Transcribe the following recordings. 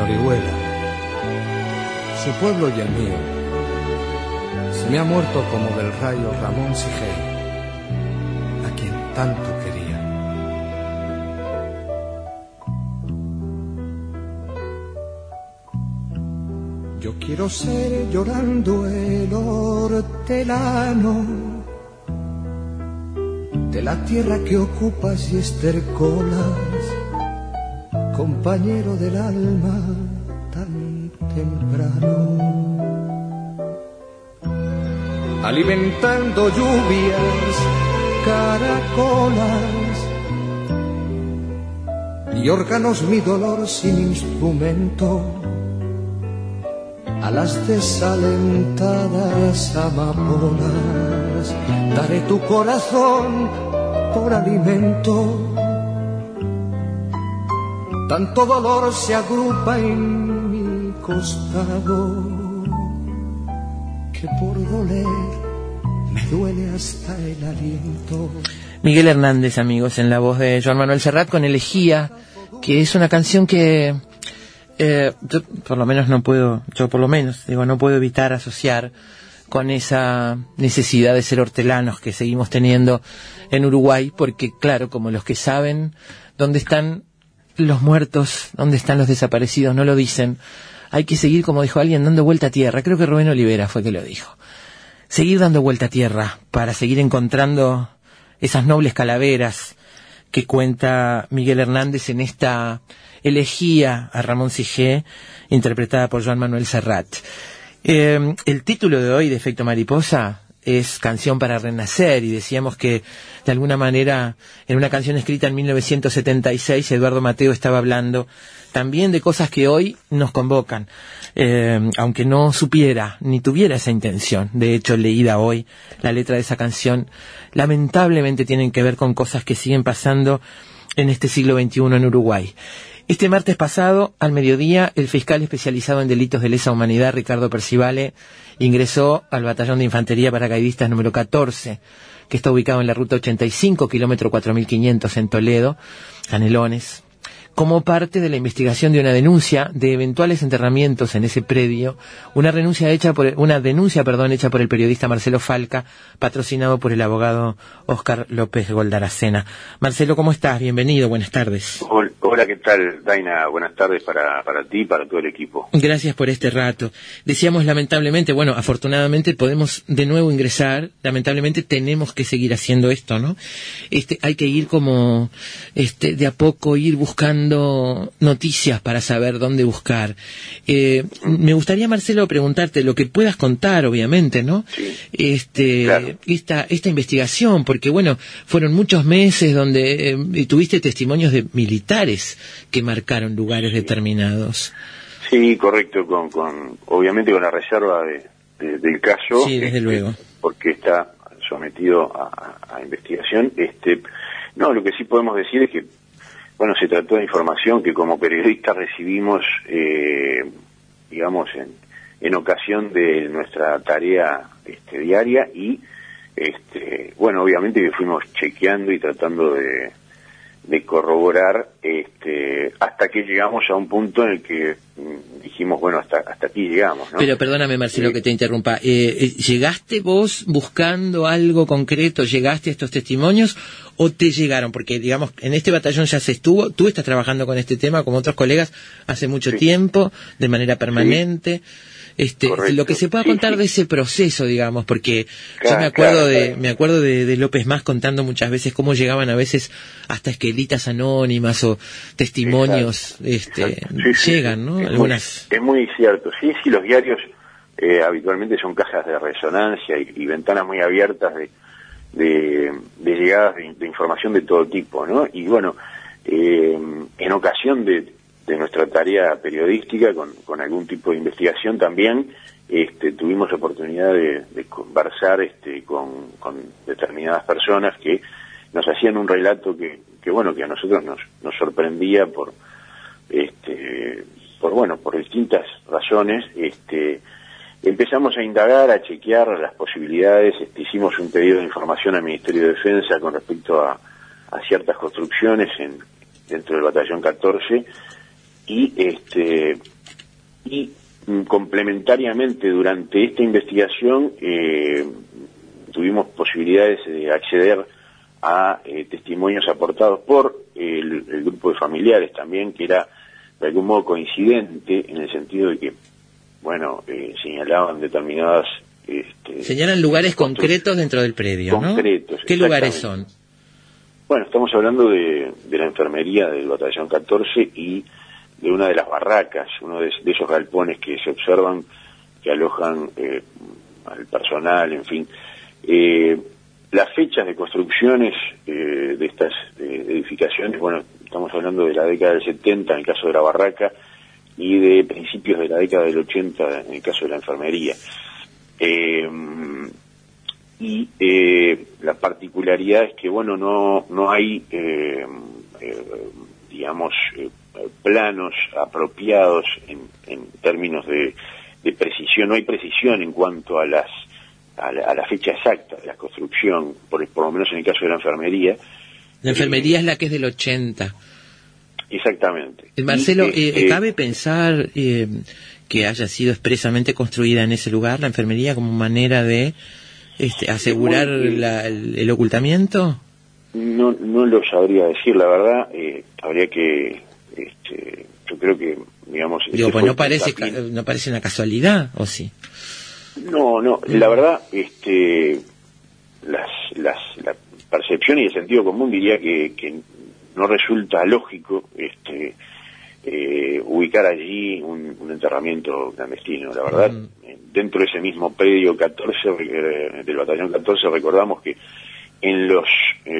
Orihuela, su pueblo y el mío, se me ha muerto como del rayo Ramón Sigel, a quien tanto quería. Yo quiero ser llorando el hortelano de la tierra que ocupas y estercolas, compañero del alma tan temprano, alimentando lluvias, caracolas y órganos mi dolor sin instrumento, a las desalentadas amapolas daré tu corazón por alimento. Tanto dolor se agrupa en mi costado que por doler me duele hasta el aliento. Miguel Hernández, amigos, en la voz de Joan Manuel Serrat con Elegía, que es una canción que yo por lo menos no puedo evitar asociar con esa necesidad de ser hortelanos que seguimos teniendo en Uruguay, porque claro, como los que saben dónde están los muertos, dónde están los desaparecidos, no lo dicen. Hay que seguir, como dijo alguien, dando vuelta a tierra. Creo que Rubén Olivera fue que lo dijo. Seguir dando vuelta a tierra para seguir encontrando esas nobles calaveras que cuenta Miguel Hernández en esta elegía a Ramón Sigé, interpretada por Joan Manuel Serrat. El título de hoy de Efecto Mariposa es Canción para Renacer, y decíamos que de alguna manera en una canción escrita en 1976 Eduardo Mateo estaba hablando también de cosas que hoy nos convocan, aunque no supiera ni tuviera esa intención. De hecho, leída hoy la letra de esa canción, lamentablemente tienen que ver con cosas que siguen pasando en este siglo XXI en Uruguay. Este martes pasado, al mediodía, el fiscal especializado en delitos de lesa humanidad, Ricardo Percivale, ingresó al batallón de infantería paracaidistas número 14, que está ubicado en la ruta 85, kilómetro 4500 en Toledo, Canelones, como parte de la investigación de una denuncia de eventuales enterramientos en ese predio, una denuncia hecha por el periodista Marcelo Falca, patrocinado por el abogado Óscar López Goldaracena. Marcelo, ¿cómo estás? Bienvenido, buenas tardes. Hola, ¿qué tal, Daina? Buenas tardes para ti y para todo el equipo. Gracias por este rato. Decíamos lamentablemente, afortunadamente podemos de nuevo ingresar, lamentablemente tenemos que seguir haciendo esto, ¿no? Hay que ir como, de a poco ir buscando noticias para saber dónde buscar. Me gustaría, Marcelo, preguntarte lo que puedas contar, obviamente, ¿no? Sí, claro. Esta investigación, porque fueron muchos meses donde tuviste testimonios de militares que marcaron lugares determinados. Sí, correcto, obviamente con la reserva del caso. Sí, desde luego. Porque está sometido a investigación. No, lo que sí podemos decir es que se trató de información que como periodistas recibimos, en ocasión de nuestra tarea diaria y, obviamente que fuimos chequeando y tratando de corroborar hasta que llegamos a un punto en el que dijimos, hasta aquí llegamos, ¿no? Pero perdóname, Marcelo, que te interrumpa. ¿Llegaste vos buscando algo concreto? ¿Llegaste a estos testimonios o te llegaron? Porque, en este batallón ya se estuvo, tú estás trabajando con este tema, como otros colegas, hace mucho tiempo, de manera permanente. Lo que se pueda contar de ese proceso, porque yo me acuerdo de López Más contando muchas veces cómo llegaban a veces hasta esquelitas anónimas o testimonios, llegan, ¿no? Es muy cierto. Sí, los diarios habitualmente son cajas de resonancia y ventanas muy abiertas de llegadas de información de todo tipo, ¿no? Y en ocasión de nuestra tarea periodística, con algún tipo de investigación también, tuvimos oportunidad de conversar con determinadas personas que nos hacían un relato que a nosotros nos sorprendía por distintas razones. Empezamos a indagar, a chequear las posibilidades, hicimos un pedido de información al Ministerio de Defensa con respecto a ciertas construcciones dentro del batallón 14, y y complementariamente durante esta investigación tuvimos posibilidades de acceder a testimonios aportados por el grupo de familiares también, que era de algún modo coincidente en el sentido de que, bueno, señalaban determinadas... Señalan lugares concretos dentro del predio, ¿no? Concretos. ¿Qué lugares son? Bueno, estamos hablando de la enfermería del Batallón 14 y de una de las barracas, uno de esos galpones que se observan, que alojan al personal, en fin. Las fechas de construcciones de estas edificaciones, bueno, estamos hablando de la década del 70 en el caso de la barraca y de principios de la década del 80 en el caso de la enfermería. Y la particularidad es que, bueno, no hay, digamos, planos apropiados en términos de precisión. No hay precisión en cuanto a la fecha exacta de la construcción, por lo menos en el caso de la enfermería. La enfermería es la que es del 80. Exactamente. Marcelo, ¿cabe pensar que haya sido expresamente construida en ese lugar la enfermería como manera de asegurar el ocultamiento? No lo sabría decir, la verdad. Habría que, yo creo que, digamos... Pues no parece una casualidad, ¿o sí? No, la verdad, la percepción y el sentido común diría que no resulta lógico ubicar allí un enterramiento clandestino. La verdad, dentro de ese mismo predio 14 del Batallón 14, recordamos que en los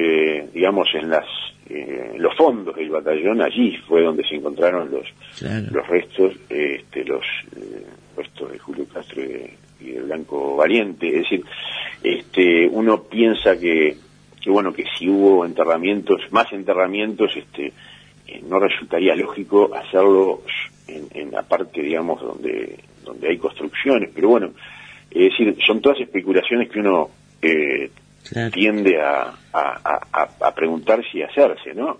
fondos del batallón, allí fue donde se encontraron los restos, los restos de Julio Castro y de Blanco Valiente. Es decir, uno piensa que si hubo más enterramientos, no resultaría lógico hacerlos en la parte, digamos, donde hay construcciones, pero bueno, es decir, son todas especulaciones que uno tiende a preguntarse y a hacerse, ¿no?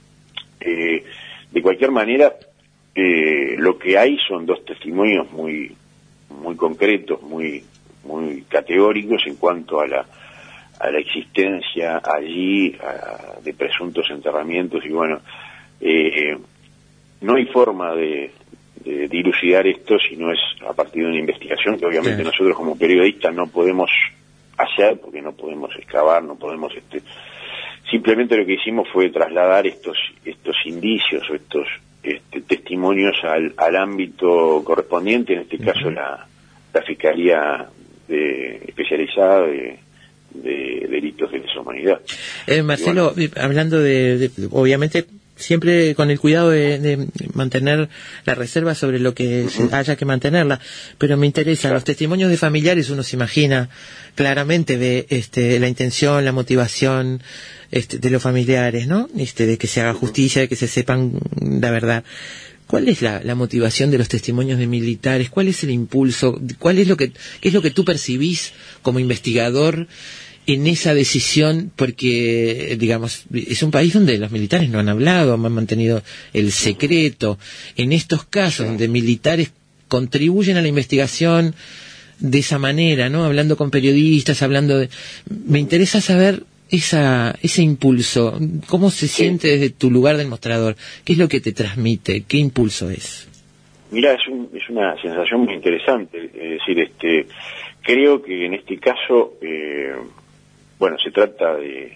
De cualquier manera, lo que hay son dos testimonios muy concretos, muy categóricos en cuanto a la existencia allí de presuntos enterramientos, y bueno, no hay forma de dilucidar esto si no es a partir de una investigación que obviamente nosotros como periodistas no podemos hacer, porque no podemos excavar, no podemos... Simplemente lo que hicimos fue trasladar estos indicios o estos testimonios al ámbito correspondiente, en este caso la Fiscalía especializada de delitos de lesa humanidad. Marcelo, hablando de obviamente siempre con el cuidado de mantener la reserva sobre lo que haya que mantenerla, pero me interesan los testimonios de familiares. Uno se imagina claramente la intención, la motivación de los familiares, ¿no? De que se haga justicia, de que se sepan la verdad. ¿Cuál es la motivación de los testimonios de militares? ¿Cuál es el impulso? ¿Qué es lo que tú percibís como investigador en esa decisión? Porque, digamos, es un país donde los militares no han hablado, han mantenido el secreto. En estos casos donde militares contribuyen a la investigación de esa manera, ¿no? Hablando con periodistas, me interesa saber ese impulso. ¿Cómo se siente desde tu lugar del mostrador? ¿Qué es lo que te transmite? ¿Qué impulso es? Mira, es una sensación muy interesante. Es decir, creo que en este caso, se trata de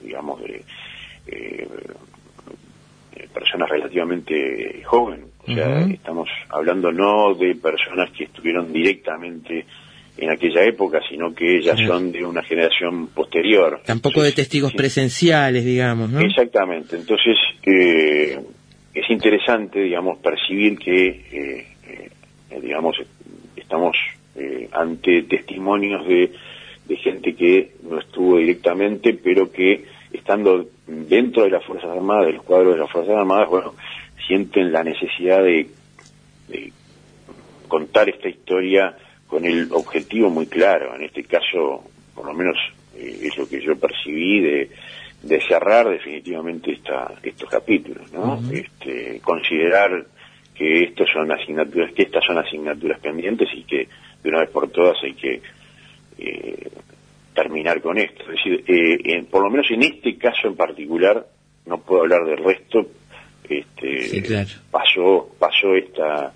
personas relativamente jóvenes. O sea, estamos hablando no de personas que estuvieron directamente en aquella época, sino que ellas son de una generación posterior. Tampoco de testigos presenciales, digamos, ¿no? Exactamente. Entonces, es interesante, digamos, percibir que, estamos ante testimonios de gente que no estuvo directamente, pero que estando dentro de las Fuerzas Armadas, del cuadro de las Fuerzas Armadas, sienten la necesidad de contar esta historia con el objetivo muy claro. En este caso, por lo menos es lo que yo percibí, de cerrar definitivamente estos capítulos, ¿no? Considerar que estas son asignaturas pendientes y que de una vez por todas hay que terminar con esto. Es decir, por lo menos en este caso en particular, no puedo hablar del resto, sí, claro. pasó esta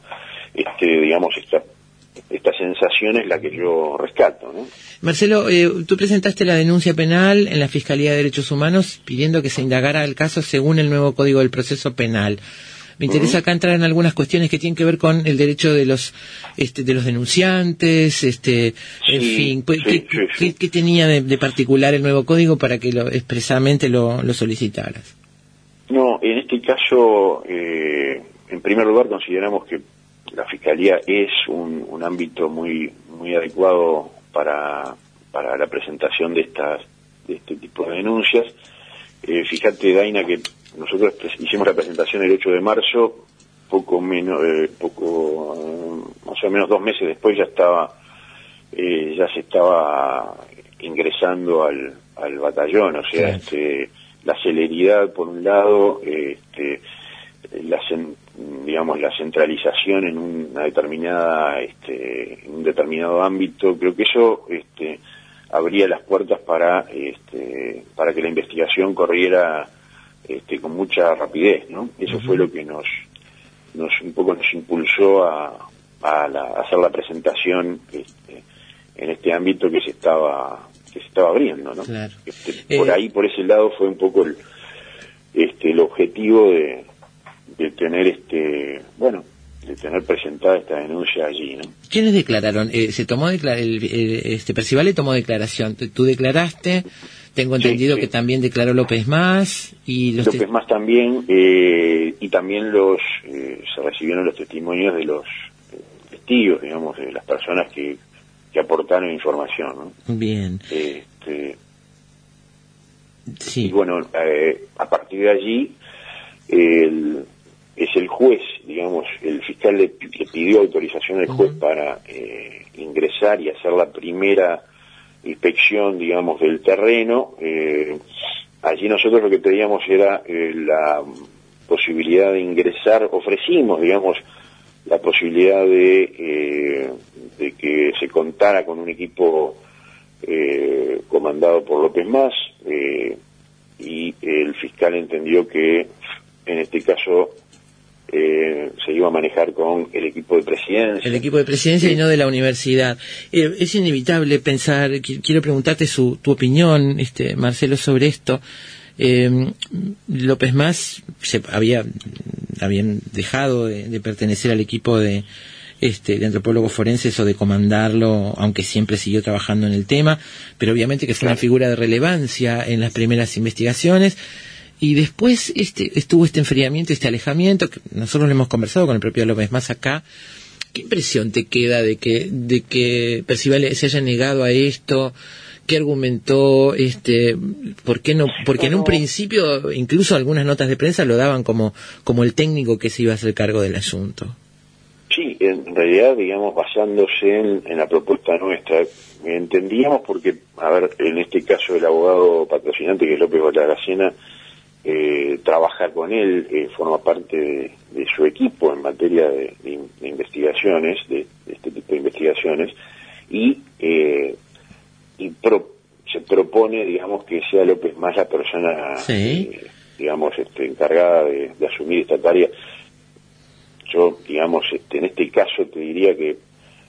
sensación es la que yo rescato, ¿no? Marcelo, tú presentaste la denuncia penal en la Fiscalía de Derechos Humanos pidiendo que se indagara el caso según el nuevo Código del Proceso Penal. Me interesa acá entrar en algunas cuestiones que tienen que ver con el derecho de los denunciantes, en fin, ¿qué tenía de particular el nuevo código para que expresamente lo solicitaras? No, en este caso, en primer lugar consideramos que la Fiscalía es un ámbito muy adecuado para la presentación de este tipo de denuncias. Fíjate, Daina, que nosotros hicimos la presentación el 8 de marzo, más o menos 2 meses después ya se estaba ingresando al batallón, o sea, la celeridad por un lado, la centralización en una determinada, en un determinado ámbito, creo que eso abría las puertas para que la investigación corriera con mucha rapidez, ¿no? Eso fue lo que nos impulsó a hacer la presentación en este ámbito que se estaba abriendo, ¿no? Claro. Por ese lado fue un poco el objetivo de tener tener presentada esta denuncia allí, ¿no? ¿Quiénes declararon? Percival le tomó declaración. ¿Tú declaraste? Tengo entendido que también declaró López Más y López Más también, y también se recibieron los testimonios de los testigos, digamos, de las personas que aportaron información, ¿no? Bien. Sí. Y bueno, a partir de allí es el juez, digamos, el fiscal le pidió autorización al juez para ingresar y hacer la primera inspección, digamos, del terreno. Allí nosotros lo que pedíamos era la posibilidad de ingresar, ofrecimos, digamos, la posibilidad de que se contara con un equipo comandado por López Más, y el fiscal entendió que en este caso se iba a manejar con el equipo de presidencia. El equipo de presidencia y no de la universidad. Es inevitable pensar, quiero preguntarte tu opinión, Marcelo, sobre esto. López Más habían dejado de pertenecer al equipo de antropólogos forenses o de comandarlo, aunque siempre siguió trabajando en el tema, pero obviamente que fue una figura de relevancia en las primeras investigaciones. Y después estuvo este enfriamiento, este alejamiento, que nosotros lo hemos conversado con el propio López Más acá. ¿Qué impresión te queda de que Percival se haya negado a esto? ¿Qué argumentó? ¿Por qué no? Porque en un principio, incluso algunas notas de prensa lo daban como el técnico que se iba a hacer cargo del asunto. Sí, en realidad, digamos, basándose en la propuesta nuestra, entendíamos porque, a ver, en este caso el abogado patrocinante, que es López Balagacena, trabaja con él, forma parte de su equipo en materia de investigaciones, de este tipo de investigaciones, y se propone, digamos, que sea López Más la persona, digamos, encargada de asumir esta tarea. Yo, digamos, en este caso te diría que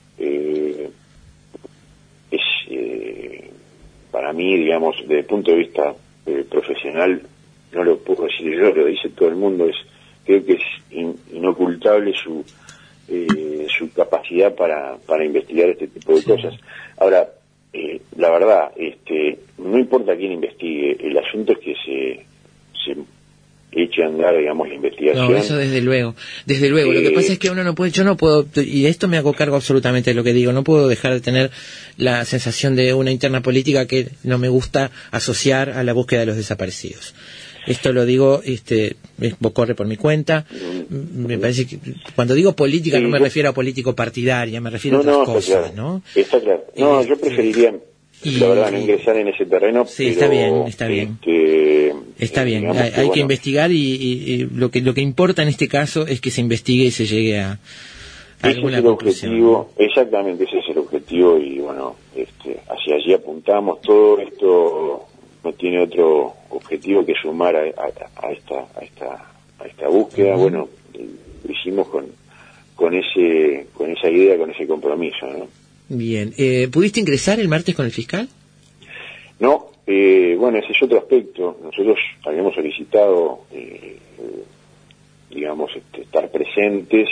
para mí, digamos, desde el punto de vista profesional, no lo puedo decir yo, lo dice todo el mundo, creo que es inocultable su capacidad para investigar este tipo de cosas. Ahora, la verdad, no importa quién investigue, el asunto es que se eche a andar, digamos, la investigación. No, eso desde luego. Lo que pasa es que yo no puedo, y de esto me hago cargo absolutamente de lo que digo, no puedo dejar de tener la sensación de una interna política que no me gusta asociar a la búsqueda de los desaparecidos. Esto lo digo, corre por mi cuenta. Me parece que cuando digo política no me refiero a político partidaria, me refiero a otras cosas, ¿no? Está claro. No, yo preferiría, la verdad, no ingresar en ese terreno. Sí, pero, está bien. Está bien, hay que, que investigar y lo que importa en este caso es que se investigue y se llegue a alguna conclusión. Objetivo, exactamente, ese es el objetivo y bueno, hacia allí apuntamos. Todo esto no tiene otro objetivo que sumar a esta búsqueda. Bueno, lo hicimos con esa idea, con ese compromiso, ¿no? Bien, ¿pudiste ingresar el martes con el fiscal? No, bueno, ese es otro aspecto. Nosotros habíamos solicitado, digamos, estar presentes.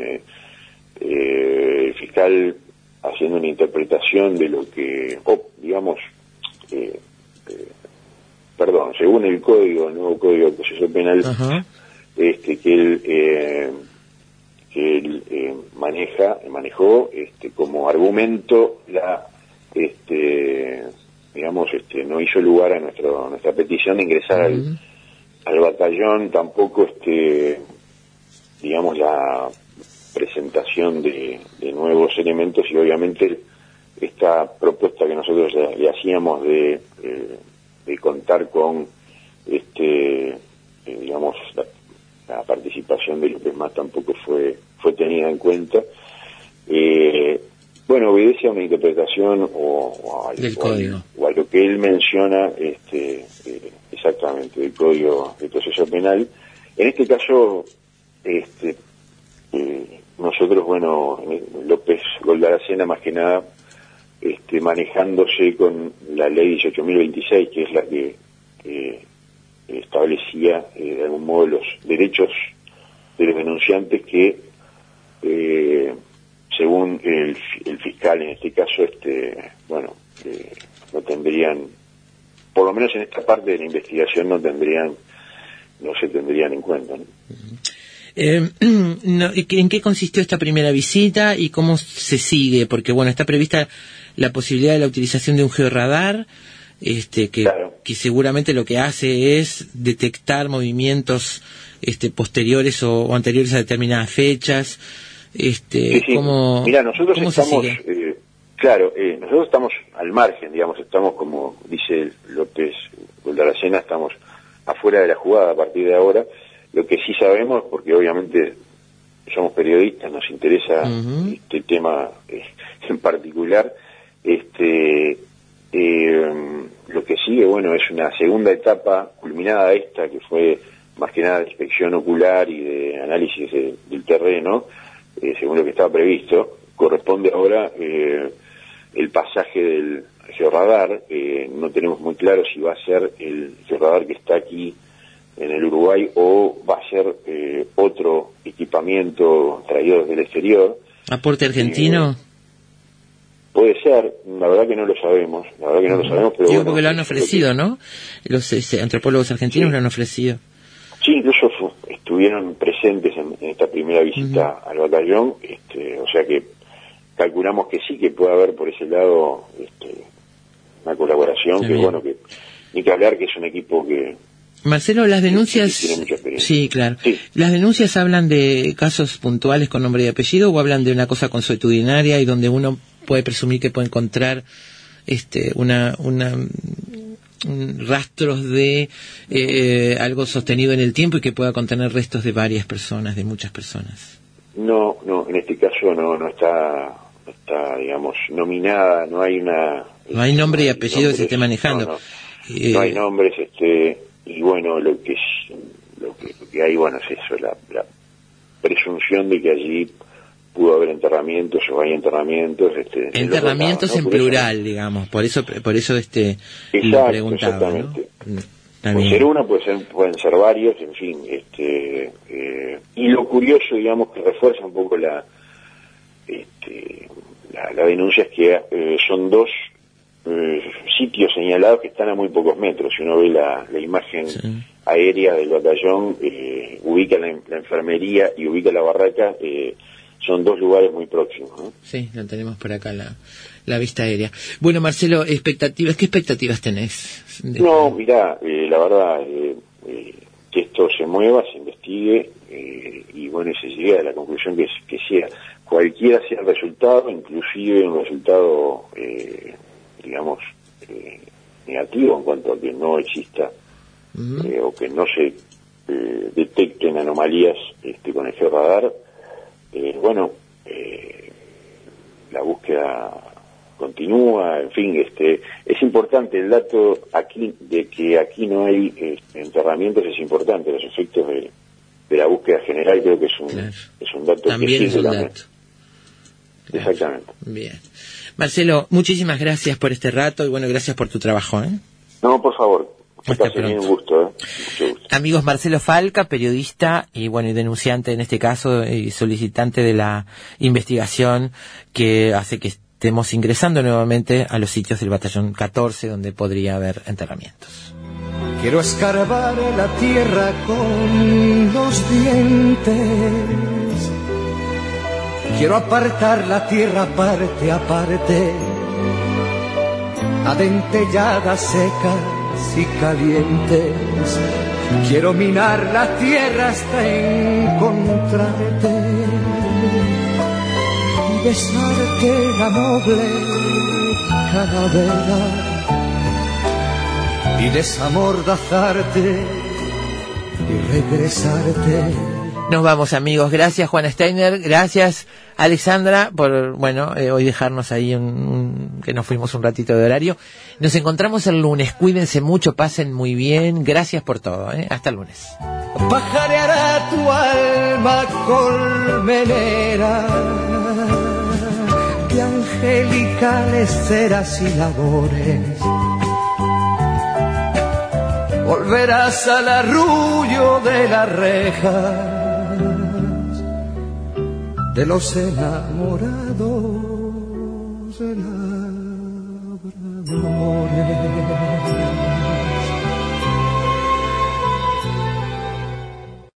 El fiscal haciendo una interpretación de lo que, digamos, según el nuevo código de proceso penal, que él manejó como argumento digamos, no hizo lugar a nuestra petición de ingresar al batallón, tampoco digamos, la presentación de nuevos elementos, y obviamente esta propuesta que nosotros le hacíamos de contar con digamos, la participación de López Mas tampoco fue tenida en cuenta. Bueno, obedece a una interpretación del código, o a lo que él menciona, exactamente, del Código de Proceso Penal. En este caso, nosotros, bueno, López Goldaracena, más que nada, manejándose con la ley 18.026, que es la que establecía de algún modo los derechos de los denunciantes que, según el fiscal en este caso, no tendrían, por lo menos en esta parte de la investigación, no se tendrían en cuenta, ¿no? ¿En qué consistió esta primera visita y cómo se sigue? Porque, bueno, está prevista la posibilidad de la utilización de un georradar, Claro. que seguramente lo que hace es detectar movimientos posteriores o anteriores a determinadas fechas. Sí. ¿Cómo, Mira, nosotros cómo estamos, se sigue? nosotros estamos al margen, digamos, estamos, como dice López Goldaracena, estamos afuera de la jugada a partir de ahora. Lo que sí sabemos, porque obviamente somos periodistas, nos interesa este tema en particular, lo que sigue, bueno, es una segunda etapa culminada esta, que fue más que nada de inspección ocular y de análisis del terreno, según lo que estaba previsto. Corresponde ahora el pasaje del georradar. No tenemos muy claro si va a ser el georradar que está aquí en el Uruguay o va a ser otro equipamiento traído desde el exterior. ¿Aporte argentino? Puede ser, la verdad que no lo sabemos, pero Digo, bueno, porque lo han ofrecido, ¿no? Los antropólogos argentinos lo han ofrecido. Sí, incluso estuvieron presentes en esta primera visita al batallón, o sea que calculamos que sí, que puede haber por ese lado una colaboración. También. Que bueno, que ni que hablar, que es un equipo que... Marcelo, las denuncias... tiene mucha experiencia. Sí, claro. Sí. ¿Las denuncias hablan de casos puntuales con nombre y apellido o hablan de una cosa consuetudinaria y donde uno puede presumir que puede encontrar rastros de algo sostenido en el tiempo y que pueda contener restos de varias personas, de muchas personas? No, en este caso no está, digamos, nominada, no hay nombre y apellido que se esté manejando. No hay nombres, y bueno, lo que hay, bueno, es eso, la presunción de que allí pudo haber enterramientos o hay enterramientos. Enterramientos en plural, digamos, por eso lo preguntaba, exactamente. ¿no? Puede ser uno, pueden ser varios, en fin, y lo curioso, digamos, que refuerza un poco la denuncia, es que son dos sitios señalados que están a muy pocos metros. Si uno ve la imagen aérea del batallón, ubica la enfermería y ubica la barraca, son dos lugares muy próximos, ¿no? Sí, lo tenemos por acá, la vista aérea. Bueno, Marcelo, ¿qué expectativas tenés? No, mirá, la verdad, que esto se mueva, se investigue, y bueno, se llegue a la conclusión que sea, cualquiera sea el resultado, inclusive un resultado, digamos, negativo en cuanto a que no exista o que no se detecten anomalías con el georradar. La búsqueda continúa, en fin, es importante el dato aquí de que aquí no hay enterramientos, es importante, los efectos de la búsqueda general creo que es un dato también que es un sirve dato. Claro. Exactamente. Bien. Marcelo, muchísimas gracias por este rato y bueno, gracias por tu trabajo. No, por favor. Hasta pronto. Un gusto, Mucho gusto. Amigos, Marcelo Falca, periodista y bueno, y denunciante en este caso y solicitante de la investigación que hace que estemos ingresando nuevamente a los sitios del batallón 14 donde podría haber enterramientos. Quiero escarbar la tierra con los dientes. Quiero apartar la tierra parte a parte, adentelladas, secas y calientes. Quiero minar la tierra hasta encontrarte y besarte la noble calavera y desamordazarte y regresarte. Nos vamos, amigos. Gracias, Juan Steiner. Gracias, Alexandra, por, hoy dejarnos ahí que nos fuimos un ratito de horario. Nos encontramos el lunes. Cuídense mucho, pasen muy bien. Gracias por todo, Hasta el lunes. Pajareará tu alma colmenera de angelicales ceras y labores. Volverás al arrullo de las rejas de los enamorados, labradores.